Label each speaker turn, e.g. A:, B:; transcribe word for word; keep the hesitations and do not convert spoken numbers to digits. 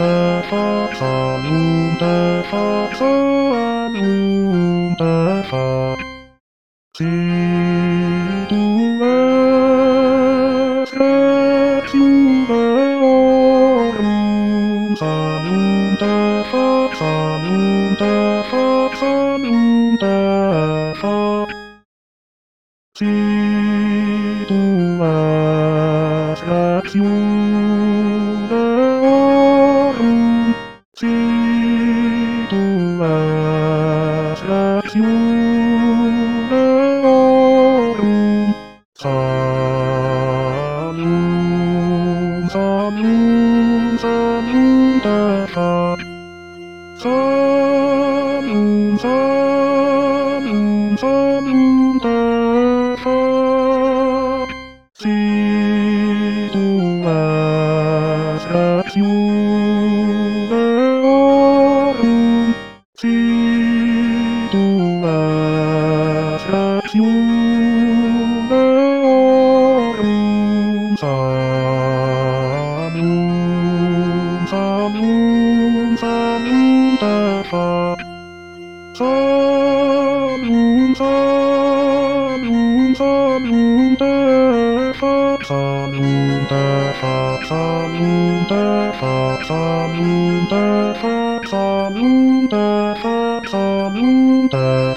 A: fa sa nu de fa sa nu de fa si tu es requiuleorum sa nu de fa sa nu de fa sa nu de fa si tu es requiuleorum si tu es requiuleorum sanum sanum sanum de fa sanum sanum sanum de fa si tu es requiuleorum si tu es requiuleorum sanum sanum sanum de fa sanum sanum sanum de fa sanum de fa sanum de fa sanum de fa sanum de fa sanum de